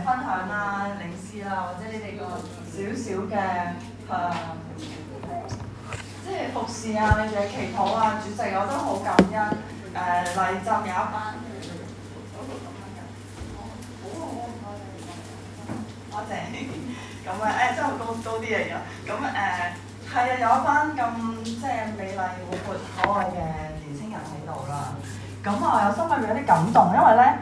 享啦、領詩啦，或者你哋個少少嘅即係服侍啊，你哋嘅祈禱啊，主席我都好感恩。禮浸有一班，多謝。咁真係高啲嚟㗎。咁係啊，有一班咁即係美麗活潑可愛嘅年青人喺度啦。咁我有心裏面有啲感動，因為咧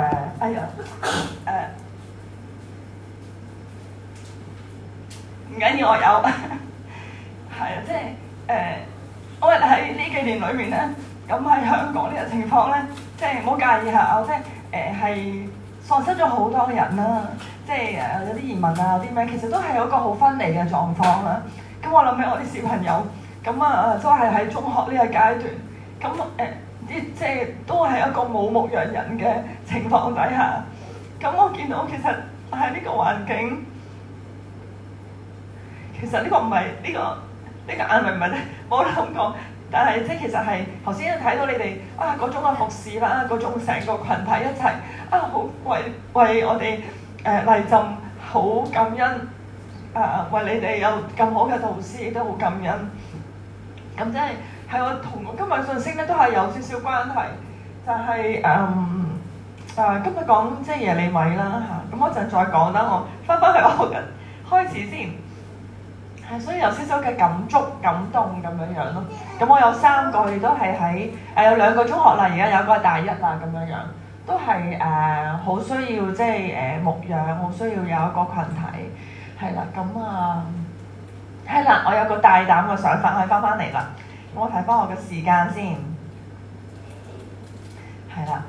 唔緊要，我有係啊，即係我喺呢幾年裏面咧，咁喺香港呢個情況咧，即係唔好介意下，我即係係喪失咗好多人啦，即係有啲移民啊，有啲咩，其實都係有一個好分離嘅狀況啦。咁我諗起我啲小朋友，咁都係喺中學呢個階段，咁即係都係一個冇牧羊人嘅情況底下，咁我見到其實喺呢個環境，其實呢個唔係呢個眼明唔係冇諗過，但係即係其實係頭先睇到你哋嗰種嘅服侍啦，嗰種成個群體一齊好為我哋禮浸好感恩為你哋有咁好嘅導師，亦都好感恩。咁即係我同我今日信息咧都係有少少關係，就係今日講即係耶利米啦嚇，咁我陣再講啦，我翻去我嘅開始先。係，所以有少少嘅感動咁樣咯。咁我有3個，亦都係喺有2個中學啦，而家有一個係大一啦咁樣，都係好需要即係牧養，好需要有一個群體，係啦。咁係啦，我有個大膽嘅想法，可以翻嚟啦。我睇翻我嘅時間先，係啦。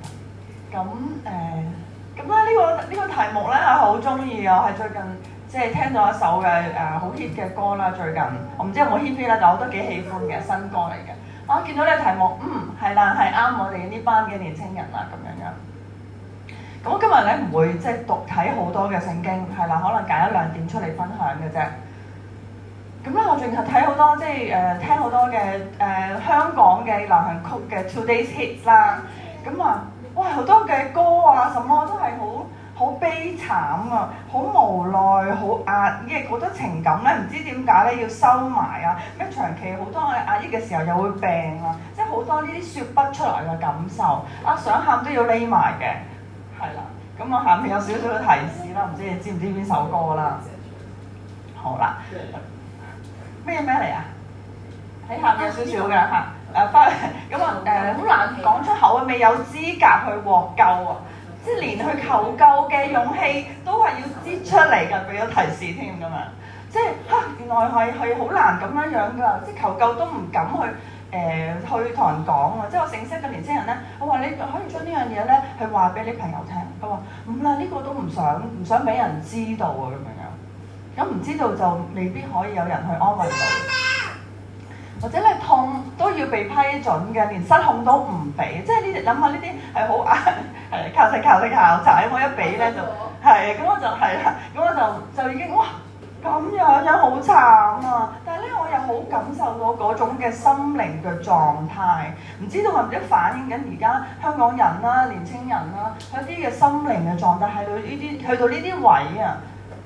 咁呢個題目咧，我好中意啊！我係最近即係聽到一首嘅好 hit 嘅歌啦。最近我唔知有冇 hit 啦，但我都幾喜歡嘅新歌嚟嘅。我見到呢個題目，係啦，係啱我哋呢班嘅年青人啦咁樣。咁我今日咧唔會即係睇好多嘅聖經，係啦，可能揀1-2點出嚟分享嘅啫。咁咧，我淨係睇好多即係聽好多嘅香港嘅流行曲嘅 Today's Hits 啦。咁哇好多嘅歌啊，什麼都係好悲慘啊，好無奈，好壓抑，好多情感咧，唔知點解咧要收埋啊，咩長期好多壓抑嘅時候又會病啊，即係好多呢啲説不出來嘅感受想喊都要匿埋嘅，係啦。咁我下面有少少嘅提示啦，唔知你知唔知邊首歌啦？好啦，咩嚟啊？喺下面有少少嘅嚇。翻咁好難講出口啊！未有資格去獲救啊！即係連去求救嘅勇氣都係要擠出嚟㗎，俾咗提示添咁樣。即係原來係好難咁樣㗎，即係求救都唔敢去同人講啊！即係我認識嘅年輕人咧，我話你可以將呢樣嘢咧去話俾你朋友聽。佢話唔啦，呢個都唔想俾人知道啊咁樣。咁唔知道就未必可以有人去安慰到。或者你痛都要被批准嘅，連失控都唔俾，即係呢啲諗下呢啲係好靠食校柴，我一俾咧就係，咁我就係啦，咁我就已經哇咁樣好慘啊！但係咧我又好感受到嗰種嘅心靈嘅狀態，唔知道係唔係反映緊而家香港人啦、年青人啦有啲嘅心靈嘅狀態去到呢啲位啊，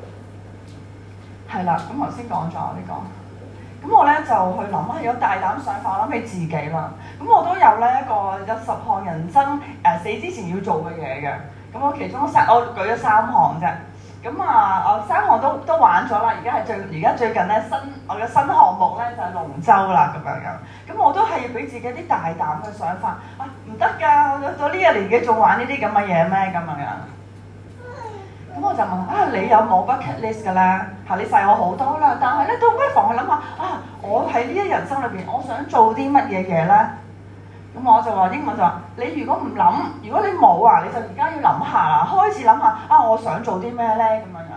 係啦，咁頭先講咗呢個。咁我咧就去諗下，有大膽想法，我諗起自己啦。咁我都有咧有10項人生死之前要做嘅嘢嘅。咁我其中我舉咗3項啫。咁我3項都玩咗啦。而家最近咧我嘅新項目咧就係龍舟啦咁樣。咁我都係要俾自己啲大膽嘅想法。唔得㗎，到呢個年紀仲玩呢啲咁嘅嘢咩咁樣？咁我就問你有冇 bucket list 㗎咧？你細我好多啦，但係咧都不妨去諗下我喺呢一人生裏邊，我想做啲乜嘢嘢咧？咁我就話英文就話：你如果唔諗，如果你冇你就而家要諗下，開始諗下我想做啲咩咧？咁樣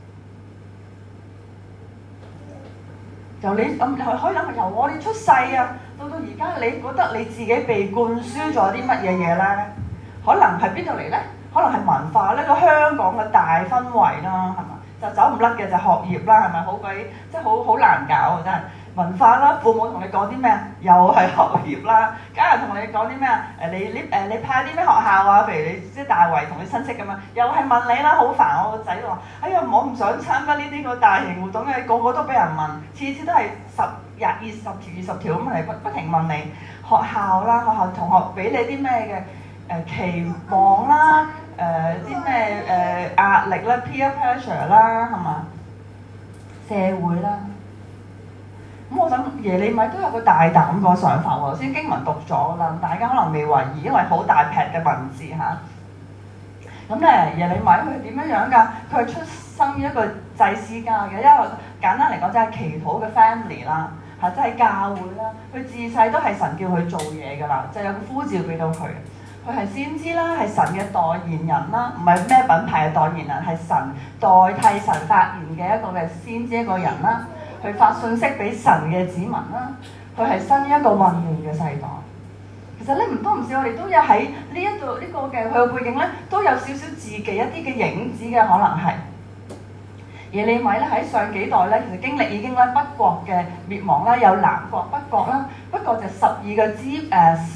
由你可以諗下，由我哋出世到而家，你覺得你自己被灌輸咗啲乜嘢嘢咧？可能係邊度嚟咧？可能係文化呢個香港嘅大氛圍啦，係嘛？就走唔甩嘅就學業啦，係咪好鬼即係好難搞啊！真係文化啦，父母同你講啲咩啊？又係學業啦，家人同你講啲咩啊？你派啲咩學校啊？譬如你即係大圍同你親戚咁樣，又係問你啦，好煩！我個仔話：哎呀，我唔想參加呢啲個大型活動嘅，個個都俾人問，次次都係20條咁嚟不停問你學校啦，學校同學俾你啲咩嘅期望啦，啲咩壓力啦 peer pressure 啦，係嘛？社會啦。咁我諗耶利米都有個大膽個想法喎，先經文讀咗啦，大家可能未懷疑，因為好大劈嘅文字嚇。咁咧耶利米佢係點樣樣㗎？佢係出生於一個祭司家嘅，因為簡單嚟講，即係祈禱嘅 family 啦，係即係教會啦。佢自細都係神叫佢做嘢㗎啦，就有個呼召俾到佢。佢係先知啦，係神嘅代言人啦，唔係咩品牌嘅代言人，係神代替神發言嘅一個嘅先知一個人啦。去發信息俾神嘅子民啦，佢係生於一個混亂嘅世代。其實咧唔多唔少，我哋都有喺呢個嘅佢嘅背景咧，都有少少自己一啲嘅影子嘅可能係。耶利米咧喺上幾代咧，其實經歷已經咧北國嘅滅亡啦，有南國北國啦，北國就12個支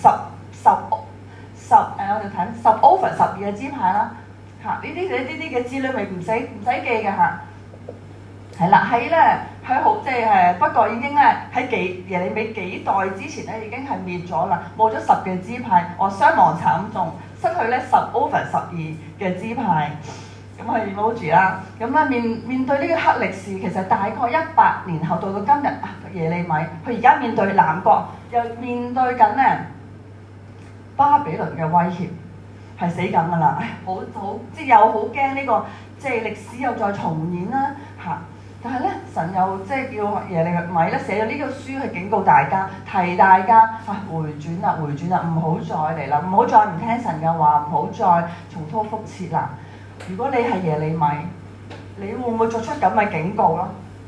我哋睇10 over 12個支派啦。嚇呢啲嘅資料咪唔使記嘅嚇。係啦，喺好即係北國已經咧喺耶利米幾代之前咧已經係滅咗啦，冇咗10嘅支派，傷亡慘重，失去咧10 over 12嘅支派，咁係 emoji 啦。咁咧面對呢個黑歷史，其實大概100年後到今日，耶利米佢而家面對南國，又面對緊咧巴比倫嘅威脅，係死緊㗎啦，好即係又好驚呢個即係歷史又再重演啦嚇。但係咧，神又即係叫耶利米咧寫咗呢個書去警告大家，提大家回轉啦，唔好再嚟啦，唔好再唔聽神嘅話，唔好再重蹈覆轍啦。如果你係耶利米，你會唔會作出咁嘅警告咯？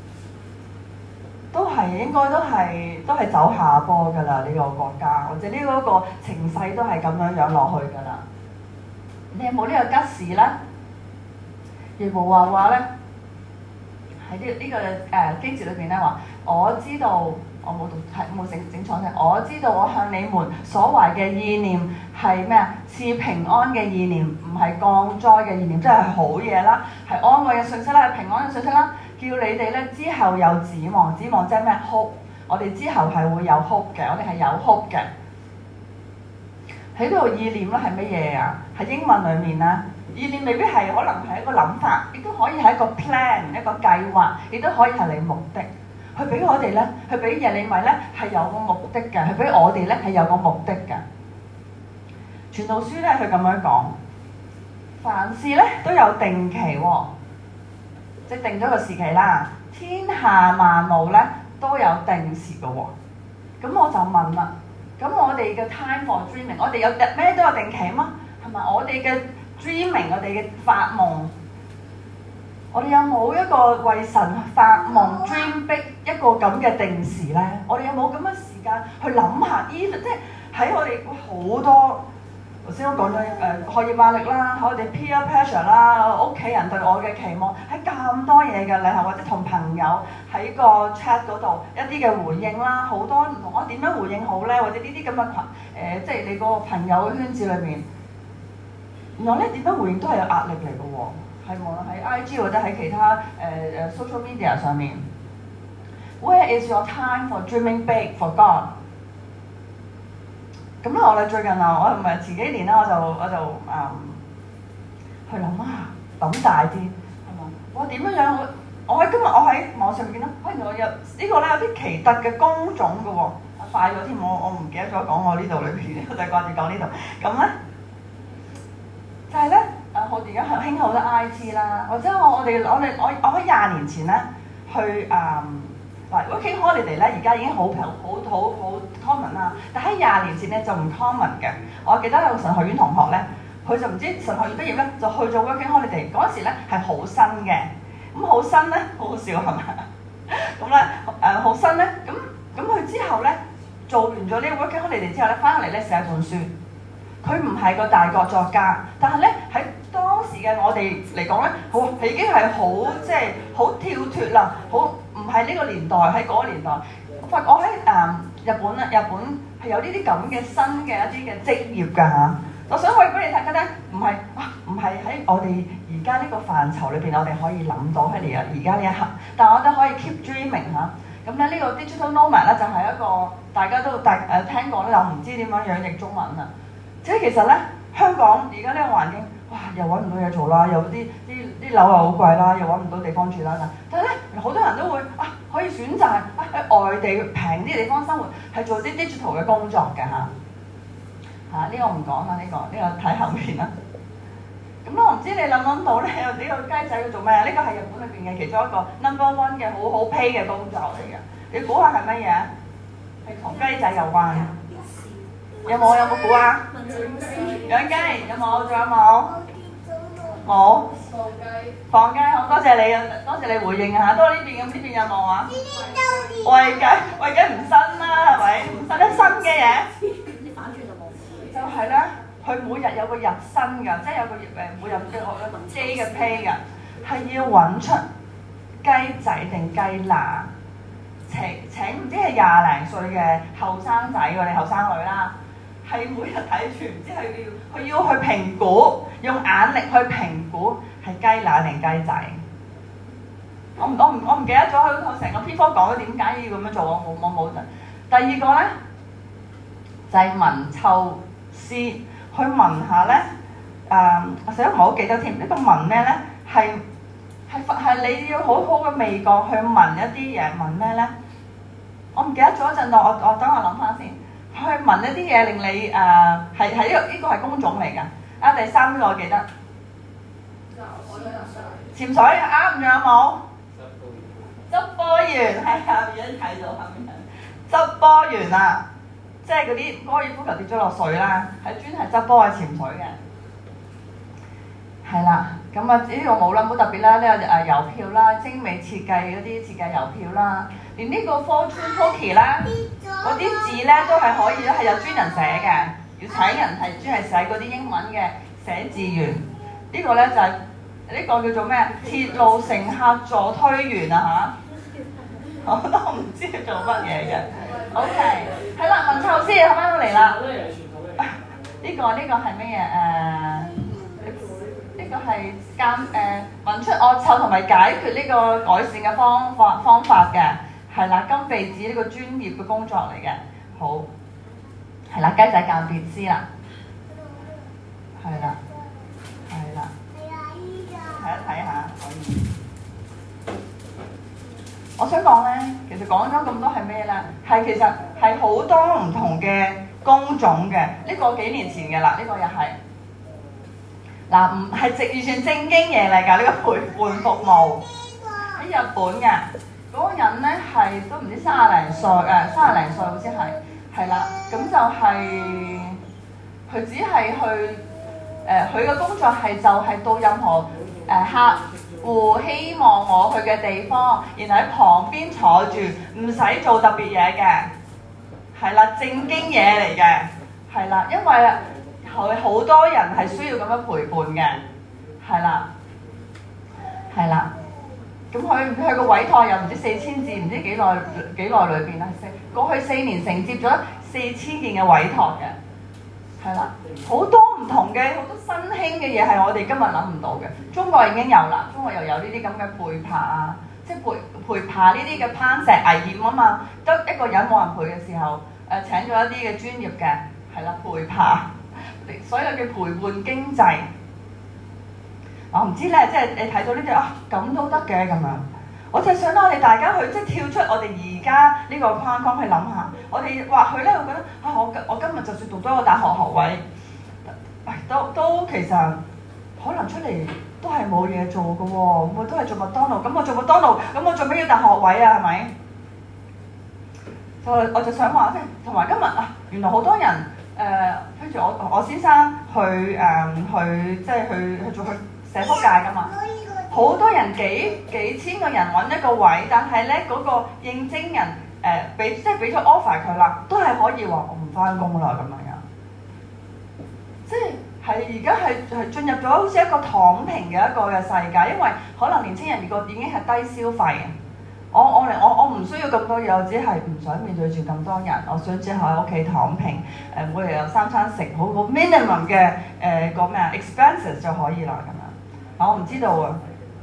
應該都係走下坡㗎啦，呢個國家或者呢個情勢都係咁樣落去㗎啦。你有冇呢個吉士咧？耶和華話咧。喺呢個經節裏邊咧話，我知道我冇整錯嘅，我知道我向你們所懷嘅意念係咩啊？賜平安嘅意念，唔係降災嘅意念，即係好嘢啦，係安慰嘅信息啦，係平安嘅信息啦，叫你哋咧之後有指望，指望即係咩 hope？ 我哋之後係會有 hope 嘅，我哋係有 hope 嘅。喺呢度意念咧係乜嘢啊？喺英文裏面咧。意念未必係，可能係一個諗法，亦都可以係一個 plan， 一個計劃，亦都可以係你目的。佢俾我哋咧，佢俾耶利米咧係有個目的嘅，佢俾我哋咧係有個目的嘅。傳道書咧佢咁樣講，凡事咧都有定期喎，即係定咗個時期啦。天下萬物咧都有定時嘅喎。咁我就問啦，咁我哋嘅 time for dreaming， 我哋有咩都有定期嗎？係咪我哋嘅dreaming， 我哋嘅發夢，我哋有冇一個為神發夢 dream big 一個咁嘅定時咧？我哋有冇咁嘅時間去諗下 even 即係喺我哋好多頭先我講咗學業壓力啦，喺我哋 peer pressure 啦，屋企人對我嘅期望，喺咁多嘢嘅，你係或者同朋友喺個 chat 嗰度一啲嘅回應啦，好多唔同我點樣回應好咧？或者呢啲咁嘅群即係你個朋友嘅圈子裏面。原來咧點樣回應都係有壓力嚟嘅喎，係無論喺 IG 或者喺其他social media 上面。Where is your time for dreaming big for God？ 咁咧我哋最近我唔係前幾年啦，我就去諗諗大啲係嘛？我點樣今日我喺網上面見到，原來有呢個咧有啲奇特嘅工種嘅喎，快咗添，我唔記得咗講我呢度裏邊，我就掛住講呢度咁咧。就係咧，而家興好多 IT 啦，或者我喺20年前咧去working holiday 咧，而家已經好 common 啦。但喺20年前咧就唔 common 嘅。我記得有個神學院同學咧，佢就唔知神學院畢業咧就去咗 working holiday。嗰時咧係好新嘅，咁好新咧好好笑係咪？咁咧好新咧，咁佢之後咧做完咗呢個 working holiday 之後咧，翻嚟咧寫一本書。佢唔係個大國作家，但係咧喺當時嘅我哋嚟講咧，好已經係好即係好跳脱啦，好唔係呢個年代，喺嗰個年代。我發覺我喺日本咧，日本係有呢啲咁嘅新嘅一啲嘅職業㗎嚇。我想可以俾你睇睇咧，唔係喺我哋而家呢個範疇裏邊，我哋可以諗到喺而家呢一刻，但係我哋可以 keep dreaming 嚇。咁咧呢個 digital nomad 咧就係一個大家都聽過咧，又唔知點樣樣譯中文啊。即係其實咧，香港而家呢個環境，哇又揾唔到嘢做啦，又啲樓又好貴啦，又揾唔到地方住啦。但係咧，好多人都會可以選擇喺外地平啲地方生活，係做啲 digital 嘅工作嘅嚇。呢個唔講啦，呢個睇後面啦。咁我唔知你諗到咧，呢個雞仔要做咩？呢個係日本裏邊嘅其中一個 1 嘅好 pay 嘅工作嚟嘅。你估下係乜嘢？係同雞仔有關。有冇估啊？養雞有冇？仲有冇？冇。放雞好，多謝你啊！多謝你回應啊！都係呢邊咁，呢邊有冇啊？餵雞唔新啦，係咪？唔新得新嘅嘢。就係咧，佢每日有個日薪㗎，即係有個每日嘅我個 J 嘅 pay 㗎，係要揾出雞仔定雞乸，請唔知係20零歲嘅後生仔喎，你後生女啦，係每日睇住，唔知佢要去評估，用眼力去評估係雞乸定雞仔。我唔記得咗佢成個篇科講咗點解要咁樣做，我冇。第二個咧就係聞臭師去聞下咧，我成日唔係好記得添。呢個聞咩咧？係你要好好嘅味覺去聞一啲嘢，聞咩咧？我唔記得咗一陣，我等我諗翻先。去聞一啲嘢令你係呢個係工種嚟㗎。第三個我記得。潛水啱唔啱？有冇？執波員喺下面睇到下面。執波員啊！即係嗰啲高爾夫球跌咗落水啦，係專係執波去潛水嘅。係啦，咁呢個冇啦，冇特別啦。呢個郵票啦，精美設計嗰啲設計郵票啦，連呢個 fortune cookie 啦，嗰啲字咧都係可以，係有專人寫嘅。要請人係專係寫嗰啲英文嘅寫字員。呢個咧就係呢個叫做咩？鐵路乘客助推員啊嚇！我都唔知佢做乜嘢嘅。OK， 係啦，聞臭師係翻到嚟啦。呢個係乜嘢？呢個係聞出惡臭同埋解決呢個改善嘅方法嘅，係啦，金鼻子呢個專業嘅工作嚟嘅。好，係啦，雞仔鑑別師啦，係啦，睇一睇下可以。我想講咧，其實講咗咁多係咩咧？係其實係好多唔同嘅工種嘅。呢個幾年前嘅啦，呢個又係嗱，唔係完全正經嘢嚟㗎。呢個陪伴服務喺日本嘅嗰個人咧係都唔知30零歲30零歲好似係啦。咁就係佢只係去佢嘅工作係就係到任何客戶希望我去嘅地方，然後喺旁邊坐住，唔使做特別嘢嘅，係啦，正經嘢嚟嘅，係啦，因為佢好多人係需要咁樣陪伴嘅，係啦，咁佢個委託又唔知4000字，唔知幾耐裏邊啦，過去4年承接咗4000件嘅委託嘅。係啦，好多唔同嘅好多新興嘅嘢係我哋今日諗唔到嘅。中國已經有啦，中國又有呢啲咁嘅陪爬啊，即係陪爬呢啲嘅攀石危險啊嘛，得一個人冇人陪嘅時候，請咗一啲嘅專業嘅係啦陪爬，所有嘅陪伴經濟。我唔知咧，即係你睇到呢啲咁都得嘅咁樣。我就想我哋大家去即係跳出我哋而家呢個框框去諗下，我哋或許咧會覺得我今日就算讀咗個大學學位，都其實可能出嚟都係冇嘢做嘅喎，我都係做麥當勞，咁我做麥當勞，咁我做咩要大學位啊？係咪？我就想話即係同埋今日原來好多人譬如我先生去即係去做社福界㗎嘛。好多人幾千個人揾一個位，但係咧嗰個應徵人俾咗 offer 佢啦，都係可以話我唔翻工啦咁樣。即係而家係進入咗好似一個躺平嘅一個嘅世界，因為可能年青人個已經係低消費嘅。我唔需要咁多嘢，我只係唔想面對住咁多人，我想只係喺屋企躺平，每日有3餐食，好 minimum 嘅個咩啊 expenses 就可以啦咁樣。我唔知道啊，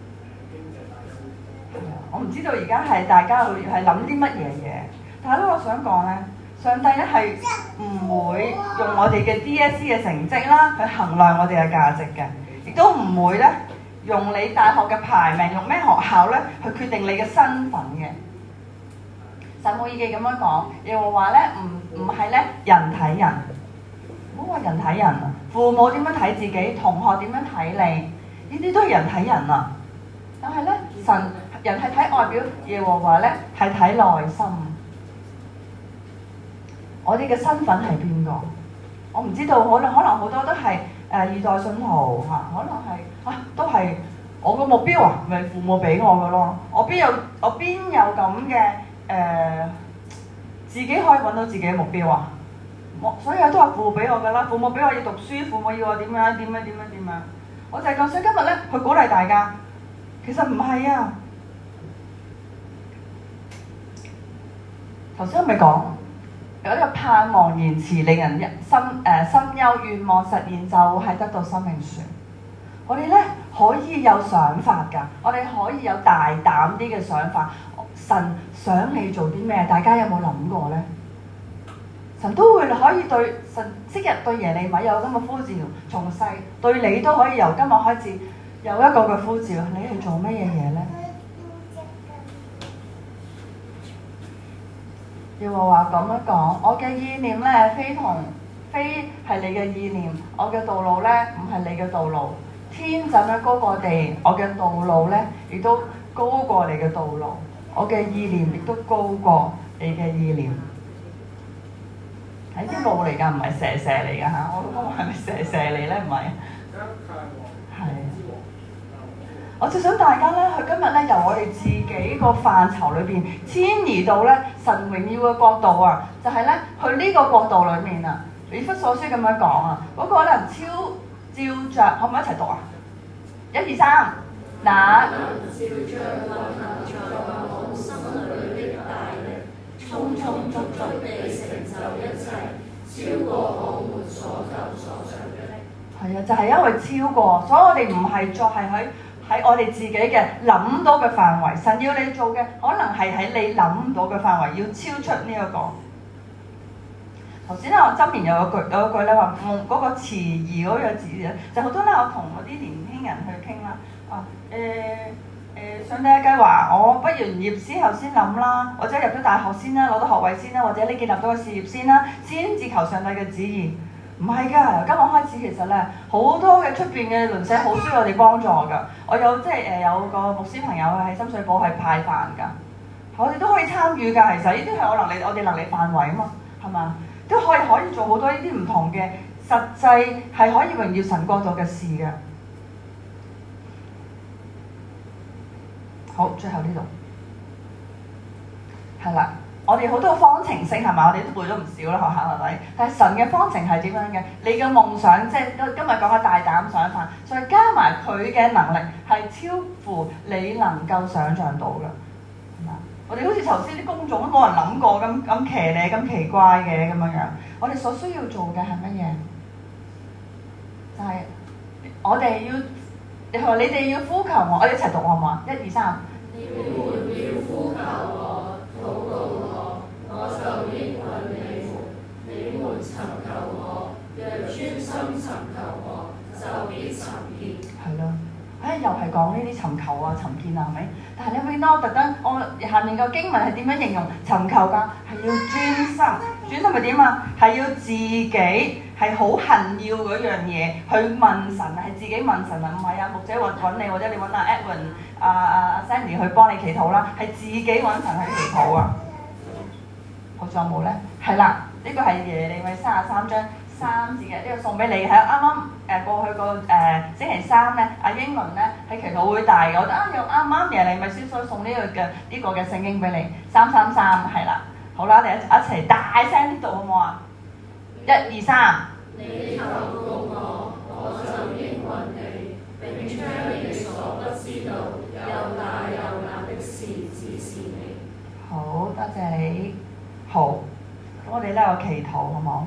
我唔知道而家係大家係諗啲乜嘢嘢，但係咧我想講咧，上帝咧係唔會用我哋嘅 DSE 嘅成績啦去衡量我哋嘅價值嘅，亦都唔會咧用你大學嘅排名，用咩學校咧去決定你嘅身份嘅。撒母耳記咁樣講，耶和華咧唔係咧人睇人，唔好話人睇人啊，父母點樣睇自己，同學點樣睇你，呢啲都係人睇人啊。但係咧人係睇外表，耶和華咧係睇內心。我哋嘅身份係邊個？我唔知道，可能好多都係二代信徒嚇，可能係都係我個目標啊，咪父母俾我嘅咯。我邊有咁嘅自己可以揾到自己嘅目標啊？所以都係父母俾我嘅啦，父母俾我要讀書，父母要我點樣。我就係咁想今日咧去鼓勵大家，其實唔係啊。頭先我咪講。有一個盼望延遲，令人心憂，願望實現就係得到生命樹。我哋咧可以有想法㗎，我哋可以有大膽啲嘅想法。神想你做啲咩？大家有冇諗過咧？神都會可以對神昔日對耶利米有咁嘅呼召，從細對你都可以由今日開始有一個嘅呼召。你係做乜嘢咧？耶和華咁樣講，我嘅意念咧非係你嘅意念，我嘅道路咧唔係你嘅道路。天怎樣高過地，我嘅道路咧亦都高過你嘅道路，我嘅意念亦都高過你嘅意念。係啲路嚟㗎，唔係蛇嚟㗎嚇。我老公係咪蛇嚟咧？唔係。係。我就想大家咧，佢今日咧由我哋自己個範疇裏邊遷移到咧神榮耀嘅角度啊，就係咧去呢個角度裏面啊。以弗所書咁樣講啊，嗰個咧照着，可唔可以一齊讀啊？1、2、3，那照着運行在我心裏的大力，充足地成就一切，超過我們所求所想的。係啊，就係因為超過，所以我哋唔係再係喺我哋自己嘅諗到嘅範圍，神要你做嘅可能係喺你諗唔到嘅範圍，要超出呢一個。頭先咧，我箴言有一句咧話，嗰個遲疑嗰個字咧，就好多咧，我同嗰啲年輕人去傾啦。上帝嘅計劃，我畢完業之後先諗啦，或者入咗大學先啦，攞到學位先啦，或者你建立到個事業先啦，先至求上帝嘅旨意。唔係㗎，由今日開始其實咧，好多嘅出邊嘅鄰舍好需要我哋幫助㗎。我有有個牧師朋友喺深水埗係派飯㗎，我哋都可以參與㗎。其實呢啲係我哋能力範圍啊嘛，係嘛？都可以做好多呢啲唔同嘅實際係可以榮耀神國度嘅事嘅。好，最後呢度係啦。我哋好多方程式係嘛？我哋都背咗唔少啦，學校係咪？但係神嘅方程係點樣嘅？你嘅夢想即係今日講嘅大膽想法，再加埋佢嘅能力係超乎你能夠想像到嘅。係嘛？我哋好似頭先啲工種都冇人諗過咁騎呢咁奇怪嘅咁樣樣。我哋所需要做嘅係乜嘢？就係我哋要，你話你哋要呼求我，我哋一齊讀好唔好啊？1、2、3。你們要呼求我，禱告我，我就應允你們。你們尋求我，若專心尋求我，就必尋見。係咯。又係講呢啲尋求啊、尋見啊，係咪？但係你會當特登，我下面個經文係點樣形容尋求㗎？係要專心，專心係點啊？係要自己係好恨要嗰樣嘢去問神，係自己問神啊，唔係啊牧者揾你，或者你揾阿 Edwin、Sandy 去幫你祈禱啦，係自己揾神去祈禱啊。好仲有冇咧？係啦，呢個係耶利米33章。3字嘅呢個送俾你，係啱啱過去個星期3咧，阿英倫咧喺祈禱會大嘅，我覺得又啱啱耶利米書所送呢個嘅聖經俾你，333係啦，好啦，我哋一齊大聲啲讀好唔好啊？1、2、3。你求告我， 謝你。好，咁我哋咧有祈禱，好冇？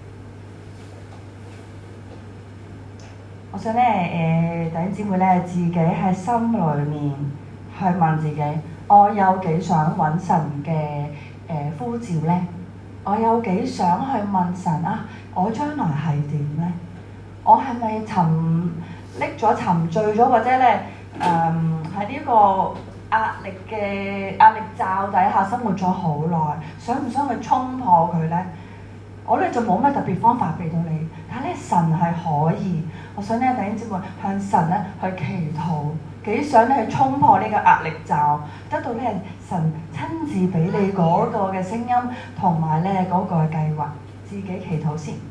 我想咧弟兄姊妹咧，自己喺心裏面去問自己，我有幾想揾神嘅呼召咧？我有幾想去問神啊？我將來係點咧？我係咪沉醉咗，或者咧喺呢個壓力罩底下生活咗好耐，想唔想去衝破佢咧？我咧就冇乜特別方法俾到你，但係咧神係可以。我想咧弟兄姊妹向神咧去祈禱，幾想咧去衝破呢個壓力罩，得到咧神親自俾你嗰個嘅聲音同埋咧嗰個嘅計劃，自己祈禱先。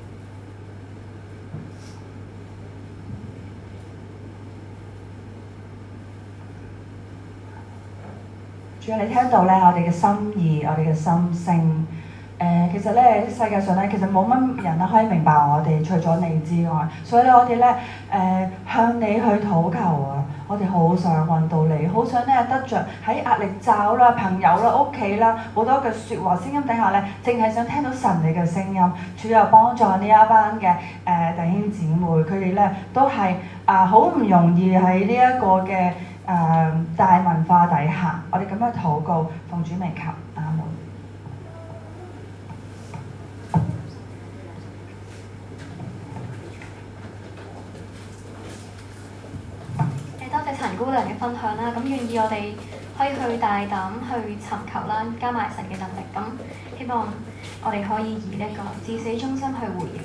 主啊，你聽到咧我哋嘅心意，我哋嘅心聲。其實咧世界上咧，其實冇乜人咧可以明白我哋，除咗你之外。所以咧，我哋咧向你去禱求啊！我哋好想揾到你，好想咧得着喺壓力罩啦、朋友啦、屋企啦好多嘅説話聲音底下咧，淨係想聽到神你嘅聲音。主又幫助呢一班嘅弟兄姊妹，佢哋咧都係好唔容易喺呢一個嘅大文化底下，我哋咁樣禱告，奉主名求，阿門。 多謝陳姑娘嘅分享啦，咁願意我哋可以去大膽去尋求啦，加埋神嘅能力，咁希望我哋可以以呢個至死忠心去回應。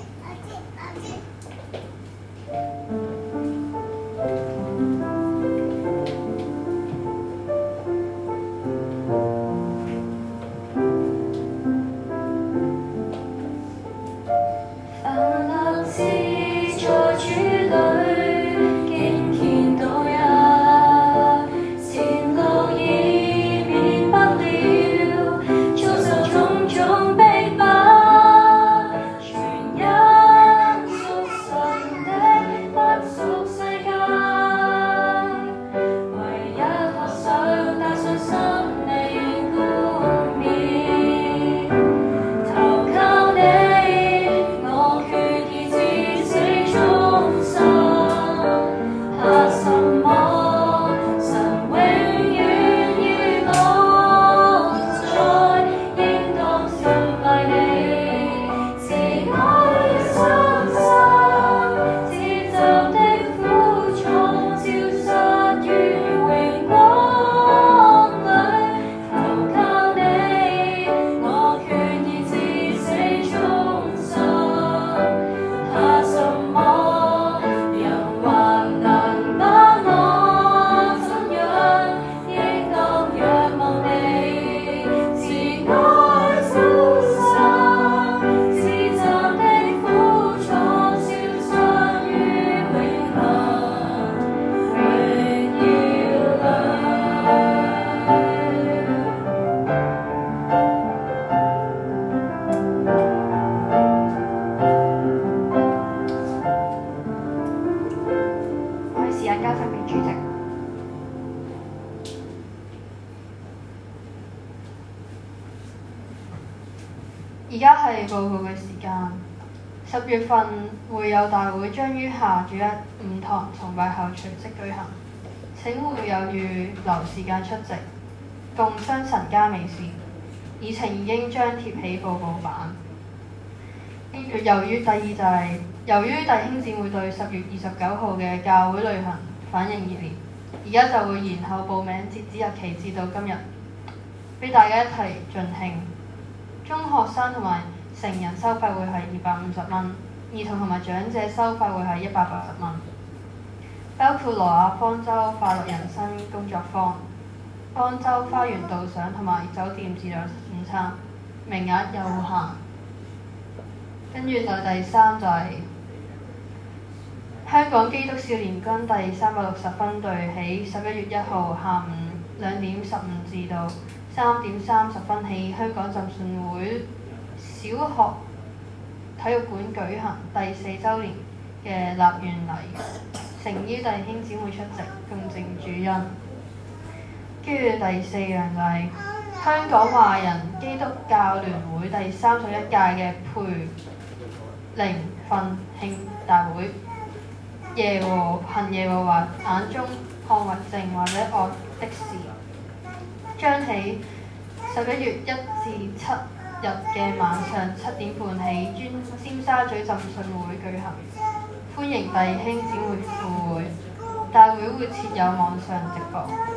而家係報告嘅時間，10月份會友大會將於下主日午堂崇拜後隨即舉行。請會友預留時間出席，共商神家美事。議程已經張貼起報告板。由於弟兄姊妹對10月29號嘅教會旅行反應熱烈，而家就會延後報名截止日期至到今日，俾大家一齊盡興。中學生同埋成人收費會係250蚊，兒童同埋長者收費會係180蚊，包括羅亞方舟快樂人生工作坊、方舟花園導賞同埋酒店自助午餐，名額有限。跟住就第3就係香港基督少年軍第360分隊喺11月1號下午2點15至到3點30分起，香港浸信會小學體育館舉行第4週年嘅立願禮，誠邀弟兄姊妹出席，共證主恩。跟住第4樣就係香港華人基督教聯會第31屆嘅培靈奮興大會，耶和華眼中看為正或者惡的事，將喺11月1至7日嘅晚上7點半起，尖沙咀浸信會舉行，歡迎弟兄姊妹赴會。大會會設有網上直播。